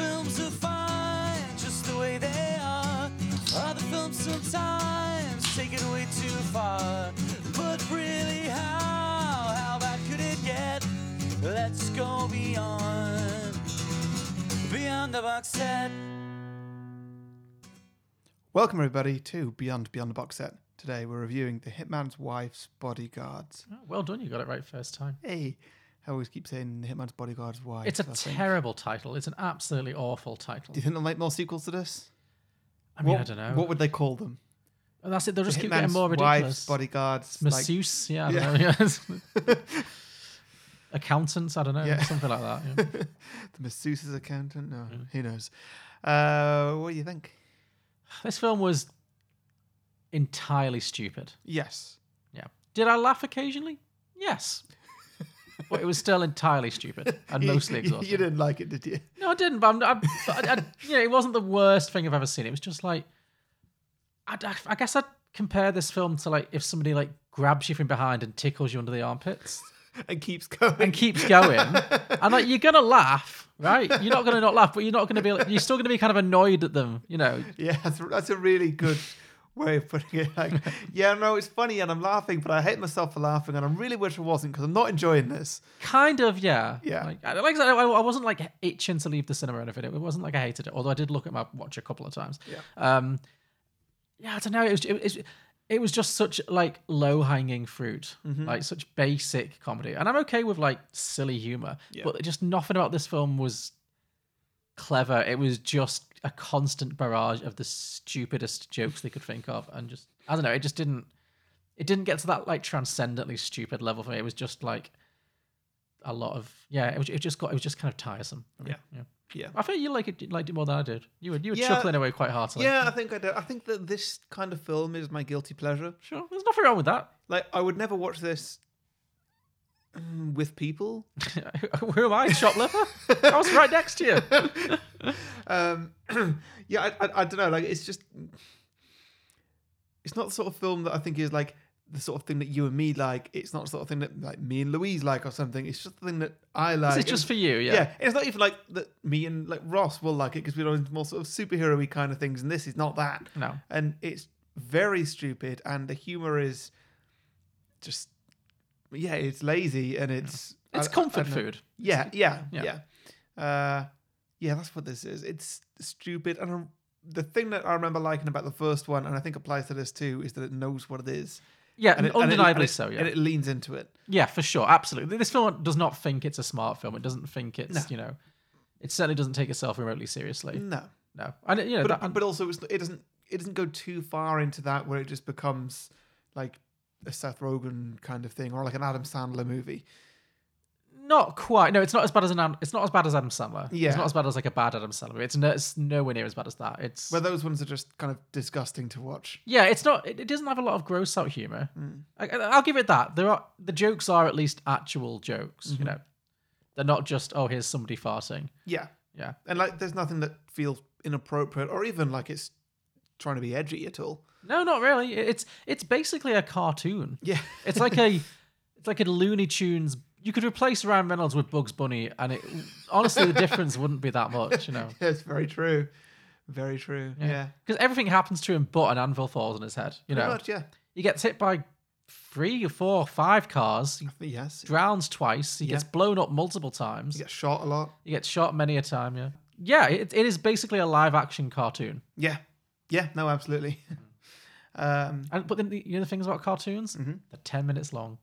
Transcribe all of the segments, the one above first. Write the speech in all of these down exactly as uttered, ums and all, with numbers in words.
films are fine just the way they are. Other films sometimes take it way too far. But really, how, how bad could it get? Let's go beyond, beyond the box set. Welcome everybody to Beyond Beyond the Box Set. Today we're reviewing The Hitman's Wife's Bodyguards. Oh, well done, you got it right first time. Hey, I always keep saying The Hitman's Bodyguard's wife. It's a I think. terrible title. It's an absolutely awful title. Do you think they'll make more sequels to this? I mean, what, I don't know. What would they call them? Well, that's it. They'll just The keep Hitman's getting more Wife's ridiculous. Bodyguards. Masseuse, yeah, I don't Yeah. know. Accountants, I don't know. Yeah. Something like that. Yeah. The masseuse's accountant? No, Mm. who knows? Uh, what do you think? This film was entirely stupid. Yes. Yeah. Did I laugh occasionally? Yes. But it was still entirely stupid and mostly you, exhausting. you didn't like it, did you? No, I didn't. But I'm, I'm, I, I, you know, it wasn't the worst thing I've ever seen. It was just like, I, I guess I'd compare this film to like if somebody like grabs you from behind and tickles you under the armpits And keeps going. and keeps going, and like you're gonna laugh, right? You're not gonna not laugh, but you're not gonna be. Like, you're still gonna be kind of annoyed at them, you know. Yeah, that's, that's a really good way of putting it. Like, yeah, no, it's funny and I'm laughing, but I hate myself for laughing, and I really wish I wasn't because I'm not enjoying this. Kind of, yeah. Yeah. Like, I- like I said, I, I wasn't like itching to leave the cinema or anything. It wasn't like I hated it, although I did look at my watch a couple of times. Yeah. Um, yeah, I don't know. It was it, was it was just such like low hanging fruit, Mm-hmm. like such basic comedy, and I'm okay with like silly humor, Yeah. but just nothing about this film was clever. It was just a constant barrage of the stupidest jokes they could think of, and just I don't know. It just didn't. It didn't get to that like transcendently stupid level for me. It was just like a lot of yeah. It was. It just got. It was just kind of tiresome. for me. Yeah. yeah. Yeah. I think you like it. You liked it more than I did. You were. You were Yeah. chuckling away quite heartily. Yeah, I think I do. I think that this kind of film is my guilty pleasure. Sure. There's nothing wrong with that. Like, I would never watch this mm, with people. Who am I, shoplifter? I was right next to you. Um, yeah, I, I, I don't know. Like, it's just, it's not the sort of film that I think is like the sort of thing that you and me like. It's not the sort of thing that like me and Louise like or something. It's just the thing that I like. This is just for you, yeah. Yeah, it's not even like that. Me and like Ross will like it because we're into more sort of superhero-y kind of things, and this is not that. No. And it's very stupid, and the humor is just, yeah, it's lazy and it's It's I- I- comfort I don't know. food. Yeah, yeah, Yeah. yeah. Uh, yeah, that's what this is. It's stupid, and I, the thing that I remember liking about the first one, and I think applies to this too, is that it knows what it is. Yeah, And it- and it- undeniably and it- so, yeah. and it leans into it. Yeah, for sure, absolutely. This film does not think it's a smart film. It doesn't think it's, No. you know, it certainly doesn't take itself remotely seriously. No, No. And, you know, but that, but also it's, it doesn't it doesn't go too far into that where it just becomes like a Seth Rogen kind of thing or like an Adam Sandler movie. not quite. No, it's not as bad as an Adam- it's not as bad as Adam Sandler. Yeah. It's not as bad as like a bad Adam Sandler. It's, no, it's nowhere near as bad as that. It's Where those ones are just kind of disgusting to watch. Yeah, it's not. It, it doesn't have a lot of gross out humor. Mm. I, I'll give it that. There are the jokes are at least actual jokes. Mm-hmm. You know, they're not just oh here's somebody farting. Yeah, Yeah, and like there's nothing that feels inappropriate or even like it's trying to be edgy at all. no, not really. It- It's it's basically a cartoon. Yeah, It's like a it's like a Looney Tunes. You could replace Ryan Reynolds with Bugs Bunny, and it honestly the difference wouldn't be that much. You know, it's very true, very true. Yeah, because everything happens to him, but an anvil falls on his head. You Pretty know, much, yeah. he gets hit by three or four, or five cars. He Yes, drowns twice. He gets Yeah. blown up multiple times. you get shot a lot. He gets shot many a time, yeah. Yeah, it, it is basically a live action cartoon. Yeah, yeah. No, absolutely. um, And but then the, you know the things about cartoons? Mm-hmm. They're ten minutes long.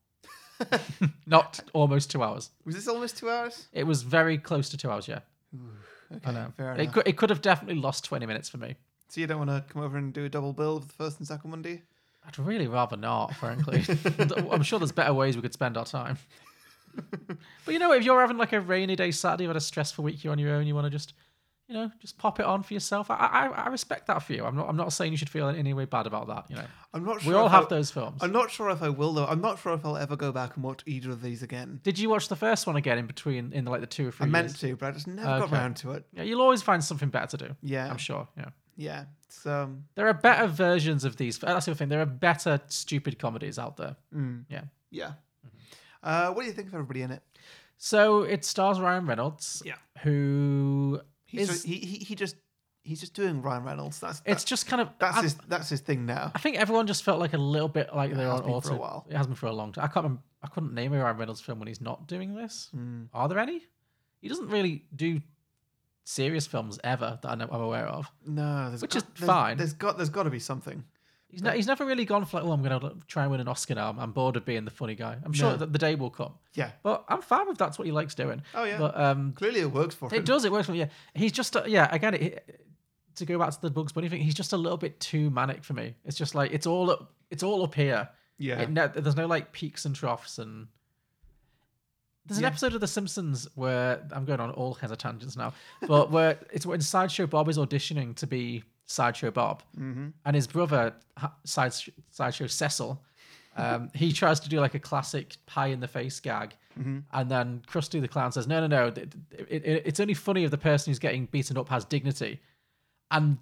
Not almost two hours. was this almost two hours? It was very close to two hours, yeah. Okay, I know. fair It enough. could, it could have definitely lost twenty minutes for me. So you don't want to come over and do a double bill of the first and second one, do you? I'd really rather not, frankly. I'm sure there's better ways we could spend our time. But you know, if you're having like a rainy day Saturday, you've had a stressful week, you're on your own, you want to just, you know, just pop it on for yourself. I, I I respect that for you. I'm not I'm not saying you should feel in any way bad about that. You know, I'm not sure. we all if have I, those films. I'm not sure if I will though. I'm not sure if I'll ever go back and watch either of these again. Did you watch the first one again in between, in like the two or three I meant years? to, but I just never got Okay. around to it. Yeah, you'll always find something better to do. Yeah. I'm sure. Yeah, Yeah. It's um. there are better versions of these. That's the other thing. There are better stupid comedies out there. Mm, Yeah. yeah. Uh, what do you think of everybody in it? So it stars Ryan Reynolds, Yeah. who He's is just, he, he he just he's just doing Ryan Reynolds. That's it's just kind of that's I, his that's his thing now. I think everyone just felt like a little bit like they're has on been auto. for a while. It has been for a long time. I can't remember, I couldn't name a Ryan Reynolds film when he's not doing this. Mm. Are there any? He doesn't really do serious films ever that I know, I'm aware of. No, there's Which got, is there's, fine. There's got there's got to be something. He's, ne- he's never really gone for like, oh, I'm going to try and win an Oscar now. I'm, I'm bored of being the funny guy. I'm sure No. that the day will come. Yeah. But I'm fine with that's what he likes doing. Oh yeah. But um, Clearly it works for him. it does. It works for me. Yeah. He's just uh, yeah. Again, it, to go back to the Bugs Bunny thing, he's just a little bit too manic for me. It's just like it's all up. It's all up here. Yeah. It, ne- there's no like peaks and troughs and. There's an Yeah. episode of The Simpsons where I'm going on all kinds of tangents now, but where it's when Sideshow Bob is auditioning to be Sideshow Bob, Mm-hmm. and his brother ha- Side Sideshow Cecil, um, he tries to do like a classic pie in the face gag, Mm-hmm. and then Krusty the Clown says, "No, no, no, it, it, it, it's only funny if the person who's getting beaten up has dignity," and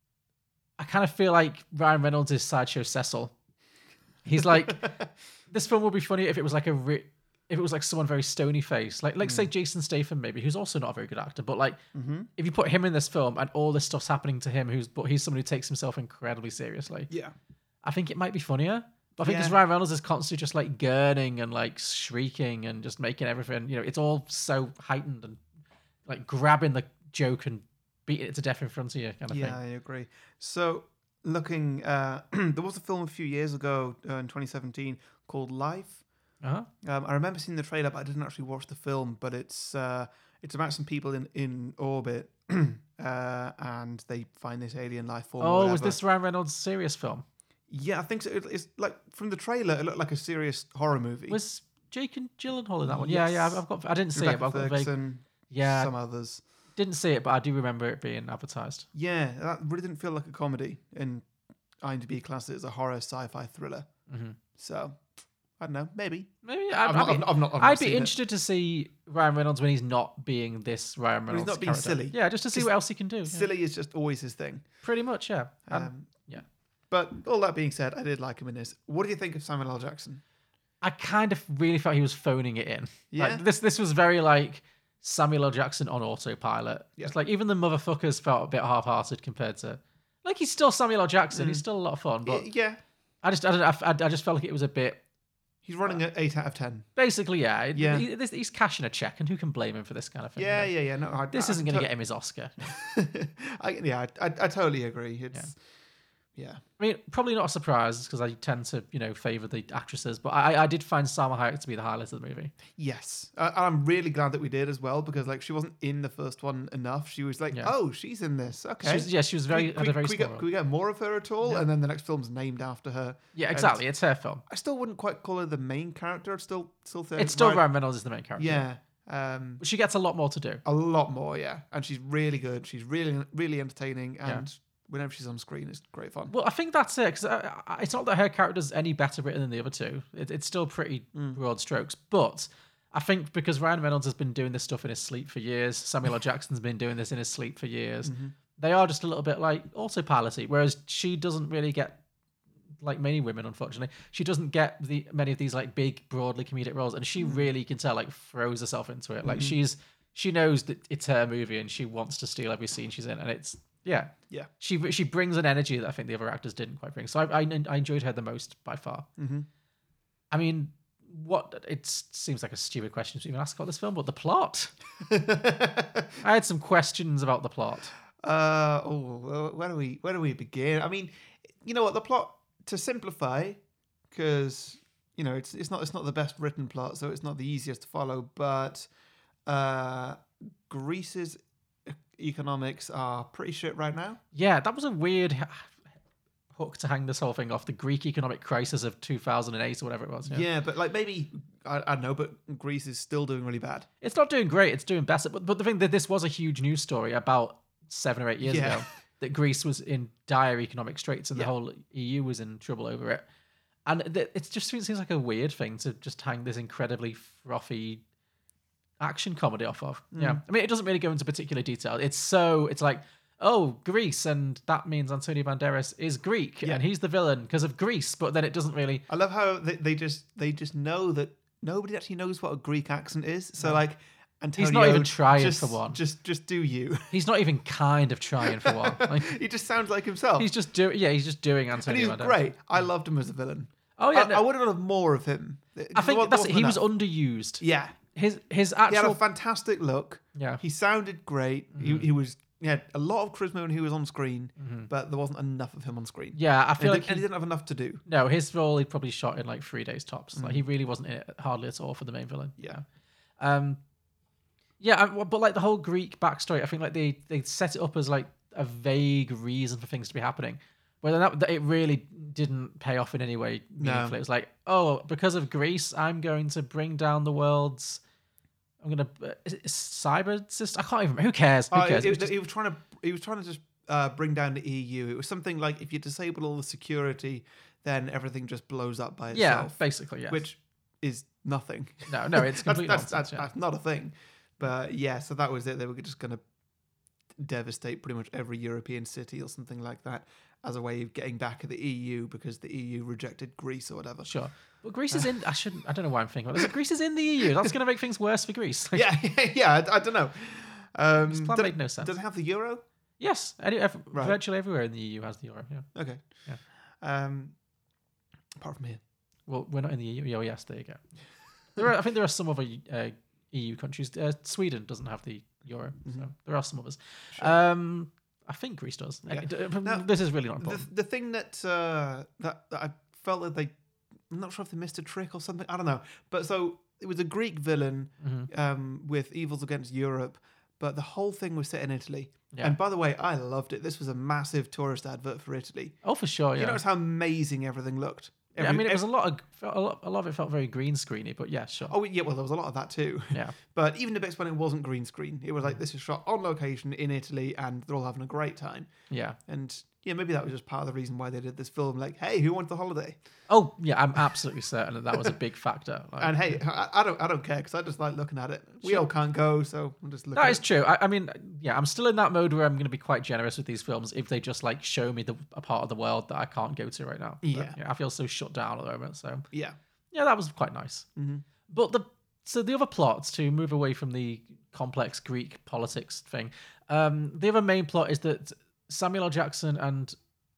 I kind of feel like Ryan Reynolds is Sideshow Cecil. He's like, this film would be funny if it was like a. Re- If it was like someone very stony face, like like say Jason Statham maybe, who's also not a very good actor, but like Mm-hmm. if you put him in this film and all this stuff's happening to him, who's but he's someone who takes himself incredibly seriously, Yeah. I think it might be funnier. But I think because Yeah. Ryan Reynolds is constantly just like gurning and like shrieking and just making everything, you know, it's all so heightened and like grabbing the joke and beating it to death in front of you kind of Yeah, thing. I agree. So looking, uh, there was a film a few years ago uh, in twenty seventeen called Life. Uh-huh. Um, I remember seeing the trailer, but I didn't actually watch the film. But it's uh, it's about some people in in orbit, uh, and they find this alien life form. or Oh, was whatever. this Ryan Reynolds' serious film? Yeah, I think so. It, it's like from the trailer, it looked like a serious horror movie. Was Jake and Gyllenhaal in that one? Yeah, yeah. Yes. I've, I've got. I didn't see Rebecca it, but I've got a vague. Ferguson, Yeah, some others. didn't see it, but I do remember it being advertised. Yeah, that really didn't feel like a comedy, and IMDb classed it as a horror sci-fi thriller. Mm-hmm. So I don't know, maybe. Maybe I'd, I've I'd not, be, I've not, I've not, I've I'd not be seen it. interested to see Ryan Reynolds when he's not being this Ryan When he's Reynolds. not being character. silly. Yeah, just to see Just what else he can do. yeah. Silly is just always his thing. Pretty much, yeah. And Um, yeah. But all that being said, I did like him in this. What do you think of Samuel L. Jackson? I kind of really felt he was phoning it in. Yeah? Like, this this was very like Samuel L. Jackson on autopilot. Yeah. It's like even the motherfuckers felt a bit half-hearted compared to like he's still Samuel L. Jackson. Mm. He's still a lot of fun, but Y- yeah, I just I don't know. I, I just felt like it was a bit he's running at eight out of ten. basically yeah. it- Yeah. he- this- he's cashing a check, and who can blame him for this kind of thing? Yeah, you know? yeah, yeah. No, I, This I, isn't I, going to get him his Oscar. I, yeah, I, I, I totally agree. It's yeah. I mean, probably not a surprise because I tend to, you know, favor the actresses, but I, I did find Salma Hayek to be the highlight of the movie. Yes, uh, I'm really glad that we did as well because like she wasn't in the first one enough. She was like, Yeah. oh, she's in this. Okay. She was, yeah, she was very Can had we, a very can, we small get, role. can we get more of her at all? Yeah. And then the next film's named after her. Yeah, And exactly. It's her film. I still wouldn't quite call her the main character. I'd still still say It's still Ryan Reynolds is the main character. Yeah. Um, But she gets a lot more to do. a lot more, yeah. And she's really good. She's really really entertaining, Yeah. and whenever she's on screen, it's great fun. Well, I think that's it because it's not that her character's any better written than the other two. It, it's still pretty Mm. broad strokes, but I think because Ryan Reynolds has been doing this stuff in his sleep for years, Samuel L. Jackson's been doing this in his sleep for years. Mm-hmm. They are just a little bit like autopilot-y, whereas she doesn't really get, like many women, unfortunately, she doesn't get the many of these like big, broadly comedic roles, and she really can tell like throws herself into it. Like Mhm. she's she knows that it's her movie and she wants to steal every scene she's in, and it's yeah. Yeah. She she brings an energy that I think the other actors didn't quite bring. So I I, I enjoyed her the most by far. Mm-hmm. I mean, what it seems like a stupid question to even ask about this film, but the plot. I had some questions about the plot. Uh oh, well, where do we where do we begin? I mean, you know what, the plot, to simplify, because you know it's it's not it's not the best written plot, so it's not the easiest to follow. But uh, Greece's e- economics are pretty shit right now. Yeah, that was a weird h- hook to hang this whole thing off. The Greek economic crisis of two thousand eight or whatever it was. Yeah, Yeah. but like maybe I, I don't know, but Greece is still doing really bad. It's not doing great. It's doing better. But but the thing that this was a huge news story about seven or eight years Yeah. ago that Greece was in dire economic straits and Yeah. the whole E U was in trouble over it. And th- it just seems like a weird thing to just hang this incredibly frothy action comedy off of. Yeah. I mean, it doesn't really go into particular detail. It's so, it's like, oh, Greece, and that means Antonio Banderas is Greek, Yeah. and he's the villain because of Greece, but then it doesn't really... I love how they, they just they just know that nobody actually knows what a Greek accent is. So No. like Antonio, He's not even trying just, for one. Just, just do you. He's not even kind of trying for one. Like, He just sounds like himself. he's just doing. Yeah, he's just doing and Antonio. he's Banderas. great. I loved him as a villain. Oh yeah, I, no, I would have loved more of him. I think There that's it. wasn't He was enough. underused. Yeah, His his he had actual a fantastic look. yeah. He sounded great. He, he was he had a lot of charisma when he was on screen, but there wasn't enough of him on screen. Yeah, I and, feel he, like and he he, didn't have enough to do. no, his role he probably shot in like three days tops. Mm. Like he really wasn't in it hardly at all for the main villain. Yeah. Um, yeah, I- but like the whole Greek backstory, I think like they they set it up as like a vague reason for things to be happening, but then that, that it really didn't pay off in any way meaningfully. No. It was like, oh, because of Greece, I'm going to bring down the world's. I'm gonna uh, is it cyber system. I can't even. Who cares? Who Oh, cares? he, It was just- he was trying to he was trying to just uh, bring down the E U. It was something like if you disable all the security, then everything just blows up by yeah, itself. basically, yeah. Which is nothing. no, no, it's that's, complete that's, nonsense. that's, yeah. that's not a thing. But yeah, so that was it. They were just going to devastate pretty much every European city or something like that as a way of getting back at the E U because the E U rejected Greece or whatever. Sure. But Greece is in. I shouldn't. I don't know why I'm thinking about this. Greece is in the E U. That's going to make things worse for Greece. Like, Yeah, yeah, I, I don't know. Um, This plan does- made no sense. Does it have the euro? Yes. Any, ev- Right. Virtually everywhere in the E U has the euro. Yeah. Okay. Yeah. Um, apart from here. Well, we're not in the E U. Oh, yes. There you go. There are, I think there are some other uh, E U countries. Uh, Sweden doesn't have the euro, so there are some others. Um, I think Greece does. Yeah. Uh, d- Now, this is really not The, important. the thing that, uh, that that I felt that they, I'm not sure if they missed a trick or something. I don't know. But so it was a Greek villain Mm-hmm. um, with evils against Europe, but the whole thing was set in Italy. Yeah. And by the way, I loved it. This was a massive tourist advert for Italy. Oh, for sure. Yeah. You notice how amazing everything looked. yeah I Every- mean, it was a ev- lot of a lot, a lot of it felt very green screeny, but yeah, sure. Oh yeah, well there was a lot of that too. Yeah. But even the bits when it wasn't green screen, it was like this is shot on location in Italy, and they're all having a great time. Yeah. And yeah, maybe that was just part of the reason why they did this film. Like, hey, who wants the holiday? Oh, yeah. I'm absolutely certain that that was a big factor. Like, And hey, I, I don't, I don't care because I just like looking at it. We all can't go, so I'm just looking. that at is it. true. I, I mean, yeah, I'm still in that mode where I'm going to be quite generous with these films if they just like show me the a part of the world that I can't go to right now. But, Yeah. I feel so shut down at the moment. So Yeah. yeah, that was quite nice. Mhm. But the so the other plots to move away from the complex Greek politics thing, um, the other main plot is that Samuel L. Jackson and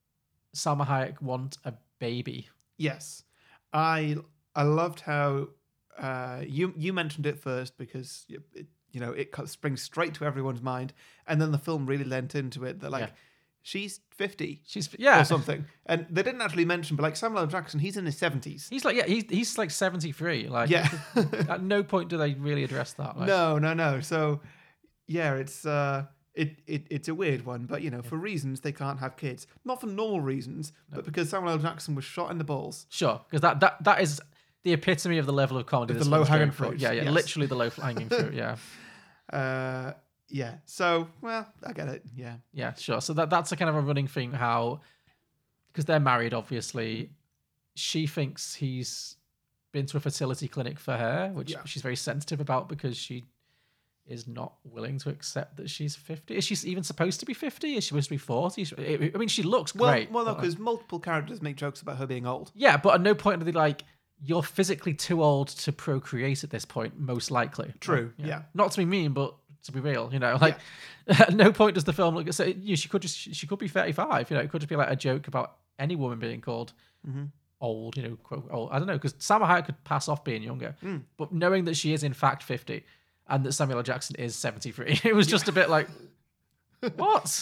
Salma Hayek want a baby. Yes, I I loved how uh, you you mentioned it first because it, it, you know it co- springs straight to everyone's mind, and then the film really lent into it that like Yeah. she's fifty She's yeah. or something, and they didn't actually mention, but like Samuel L. Jackson, he's in his seventies. He's like yeah, he's he's like seventy-three. Like Yeah. at no point do they really address that. Like, No, no, no. So yeah, it's uh, it, it it's a weird one, but you know, for reasons they can't have kids, not for normal reasons, but because Samuel L. Jackson was shot in the balls. Sure, because that, that that is the epitome of the level of comedy. The this film's low-hanging going for. fruit, Yeah, yeah, yes. literally the low hanging fruit. Yeah, Uh, yeah. So well, I get it. Yeah. yeah, sure. So that that's a kind of a running thing. How because they're married, obviously, she thinks he's been to a fertility clinic for her, which Yeah. she's very sensitive about because she is not willing to accept that she's fifty. Is she even supposed to be fifty? Is she supposed to be forty? I mean, she looks Well, great. well, no, but, like- because multiple characters make jokes about her being old. yeah, but at no point are they like, you're physically too old to procreate at this point, most likely. True, Like, yeah. Not to be mean, but to be real, you know, like at no point does the film look so you know, she could just she could be thirty-five, you know, it could just be like a joke about any woman being called Mm-hmm. old, you know, quote old. I don't know, because Salma Hayek could pass off being younger. Mm. But knowing that she is in fact fifty and that Samuel L. Jackson is seventy-three, it was just a bit like what?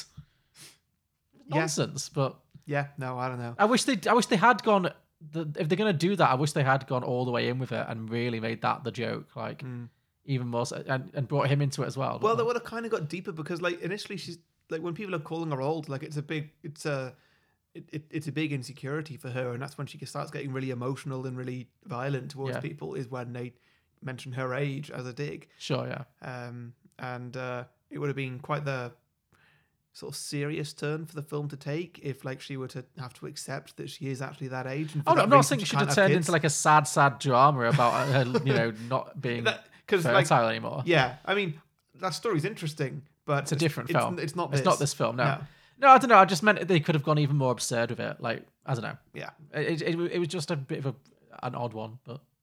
Yeah. Nonsense, but Yeah. No, I don't know. I wish they. I wish they had gone. The, if they're gonna do that, I wish they had gone all the way in with it and really made that the joke, like even more, so, and, and brought him into it as well. Well, But, that would have kind of got deeper because, like, initially she's like when people are calling her old, like it's a big, it's a, it, it, it's a big insecurity for her, and that's when she starts getting really emotional and really violent towards Yeah. people. Is when they mention her age as a dig, sure, yeah, um, and uh, it would have been quite the sort of serious turn for the film to take if, like, she were to have to accept that she is actually that age. And for oh, no, that I'm not reason saying she should can't have have turned kids. into like a sad, sad drama about her, you know, not being Because fertile like, anymore. yeah, I mean that story's interesting, but It's a different it's, film. It's not. It's This. not this film. No. No. no, I don't know. I just meant they could have gone even more absurd with it. Like I don't know. Yeah. It it, it was just a bit of a an odd one, but yeah.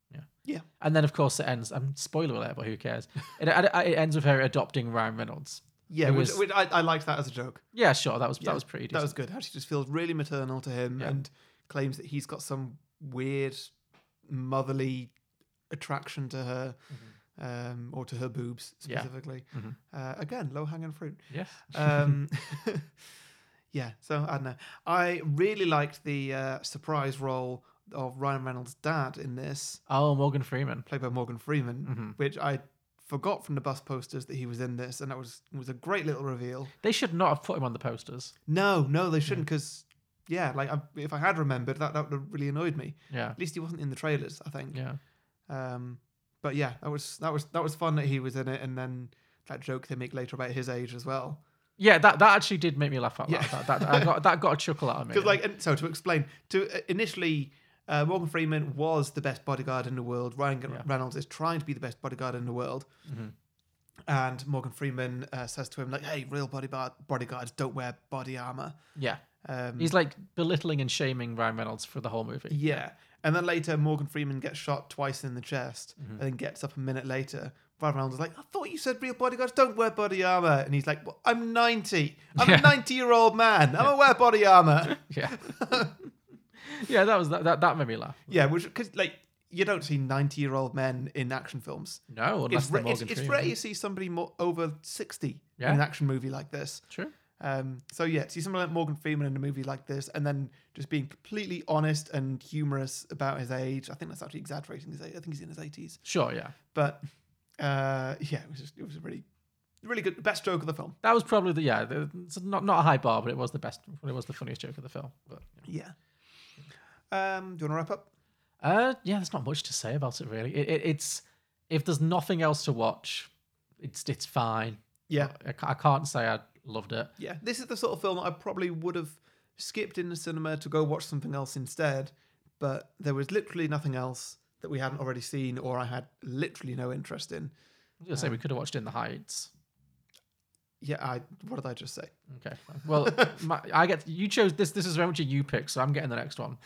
Yeah. And then, of course, it ends. I'm spoiler alert, but who cares? It, it, it ends with her adopting Ryan Reynolds. Yeah, It which, was- which I, I liked that as a joke. Yeah, sure. That was Yeah, that was pretty That was decent. good. How she just feels really maternal to him Yeah. and claims that he's got some weird motherly attraction to her, um, or to her boobs Yeah. specifically. Mhm. Uh, again, low hanging fruit. Yes. Um, yeah, so I don't know. I really liked the uh, surprise role of Ryan Reynolds' dad in this, Oh, Morgan Freeman. played by Morgan Freeman, Mhm. which I forgot from the bus posters that he was in this, and that was was a great little reveal. They should not have put him on the posters. No, no, they shouldn't, because yeah, like I, if I had remembered, that that would have really annoyed me. Yeah. At least he wasn't in the trailers, I think. Yeah. Um, but yeah, that was that was that was fun that he was in it, and then that joke they make later about his age as well. Yeah, that, that actually did make me laugh out loud. Yeah. That, that, I got, that got a chuckle out of me. Because like, and so to explain, to uh, initially, uh, Morgan Freeman was the best bodyguard in the world. Ryan Yeah. Reynolds is trying to be the best bodyguard in the world, Mhm. and Morgan Freeman uh, says to him like, "Hey, real bodyguard bodyguards don't wear body armor." Yeah. Um, He's like belittling and shaming Ryan Reynolds for the whole movie. Yeah. And then later, Morgan Freeman gets shot twice in the chest Mm-hmm. and then gets up a minute later. Ryan Reynolds is like, I thought you said real bodyguards don't wear body armor. And he's like, well, I'm ninety. I'm Yeah. a ninety year old man. I'm going to wear body armor. Yeah. yeah, that was that, that that made me laugh. Yeah, which, because, like, you don't see ninety year old men in action films. No, unless It's, they're ra- it's, Morgan it's Freeman. rare you see somebody more over sixty Yeah. in an action movie like this. True. Um, so yeah, see someone like Morgan Freeman in a movie like this, and then just being completely honest and humorous about his age. I think that's actually exaggerating his age. I think he's in his eighties. Sure, yeah. But uh, yeah, it was just, it was a really, really good, best joke of the film. That was probably the yeah, the, it's not not a high bar, but it was the best. It was the funniest joke of the film. But Yeah. Um, do you want to wrap up? uh, yeah, there's not much to say about it really. It, it, it's if there's nothing else to watch, it's it's fine. Yeah, I, ca- I can't say I loved it. yeah. This is the sort of film I probably would have skipped in the cinema to go watch something else instead. But there was literally nothing else that we hadn't already seen, or I had literally no interest in. I was gonna say we could have watched In the Heights. Yeah, I. What did I just say? Okay, fine. Well, my, I get you chose this. This is very much a you pick, so I'm getting the next one.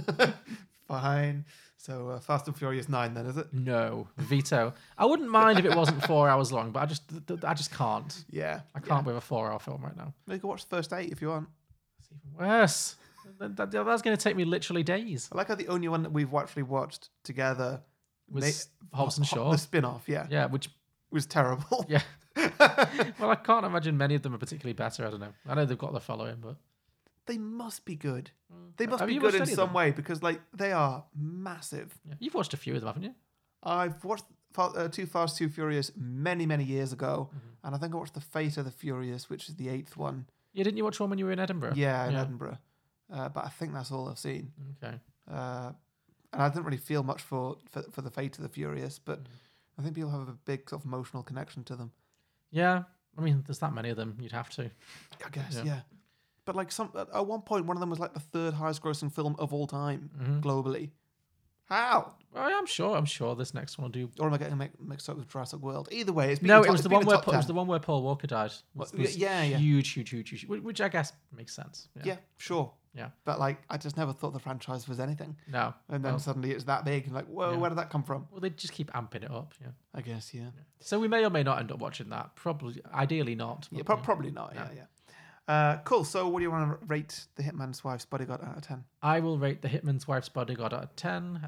Fine. So uh, Fast and Furious nine, then is it? No, veto. I wouldn't mind if it wasn't four hours long, but I just, th- th- I just can't. Yeah, I can't with a four-hour film right now. You can watch the first eight if you want. It's even worse. That, that- that's going to take me literally days. I like how the only one that we've actually watched together Was ma- Hobbs and Ho- Shaw. the spin-off. Yeah, Yeah, which was terrible. yeah. Well, I can't imagine many of them are particularly better. I don't know. I know they've got the following, but They must be good. They must Have be you good watched in any of some them? way because, like, they are massive. yeah. You've watched a few of them, haven't you? I've watched Fa- uh, Too Fast, Too Furious many, many years ago, Mm-hmm. and I think I watched The Fate of the Furious, which is the eighth one. Yeah, didn't you watch one when you were in Edinburgh? Yeah, in Edinburgh. Uh, but I think that's all I've seen. Okay. Uh, and I didn't really feel much for, for, for The Fate of the Furious, but Mm. I think people have a big sort of emotional connection to them. Yeah. I mean, there's that many of them. You'd have to. I guess, Yeah. yeah. But like some at at one point, one of them was like the third highest grossing film of all time Mhm. globally. How? Well, yeah, I'm sure. I'm sure this next one will do. Or am I getting mi- mixed up with Jurassic World? Either way, it's been No, in it top- was it's the been one in where top Paul, it was ten. the one where Paul Walker died. Was, Well, was yeah, yeah. huge, huge, huge, huge, huge, which I guess makes sense. Yeah. Yeah, sure. Yeah. But like, I just never thought the franchise was anything, No. and then Well, suddenly it's that big, and like, whoa, Yeah. where did that come from? well, they just keep amping it up. Yeah. I guess, yeah, So we may or may not end up watching that. Probably, ideally not. yeah, but, pro- probably not. Yeah, yeah. Uh, cool. So, what do you want to rate The Hitman's Wife's Bodyguard out of ten? I will rate The Hitman's Wife's Bodyguard out of ten.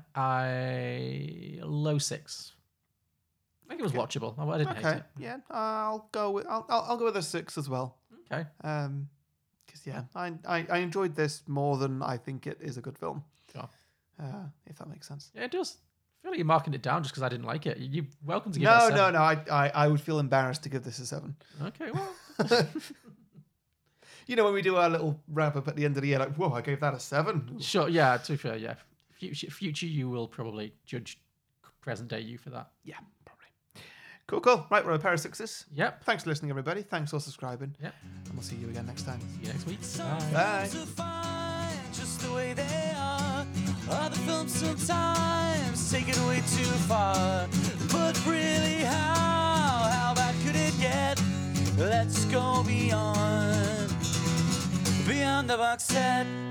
I low six. I think it was watchable. I, I didn't hate Okay, it. yeah, I'll go with I'll, I'll I'll go with a six as well. Okay. Um, because yeah, I, I I enjoyed this more than I think it is a good film. Sure. Uh, if that makes sense. Yeah, it does. I feel like you're marking it down just because I didn't like it. You're welcome to give it No, a no, seven. no. I, I I would feel embarrassed to give this a seven. Okay, well. You know, when we do our little wrap up at the end of the year, like, whoa, I gave that a seven. Sure, yeah, to be fair, yeah. Future, future you will probably judge present day you for that. Yeah, probably. Cool, cool. Right, we're a pair of sixes. Yep. Thanks for listening, everybody. Thanks for subscribing. Yep. And we'll see you again next time. See you next week. So Bye. Bye. to find just the way they are. Other films sometimes take it way too far. But really, how? How bad could it get? Let's go beyond, beyond the box set.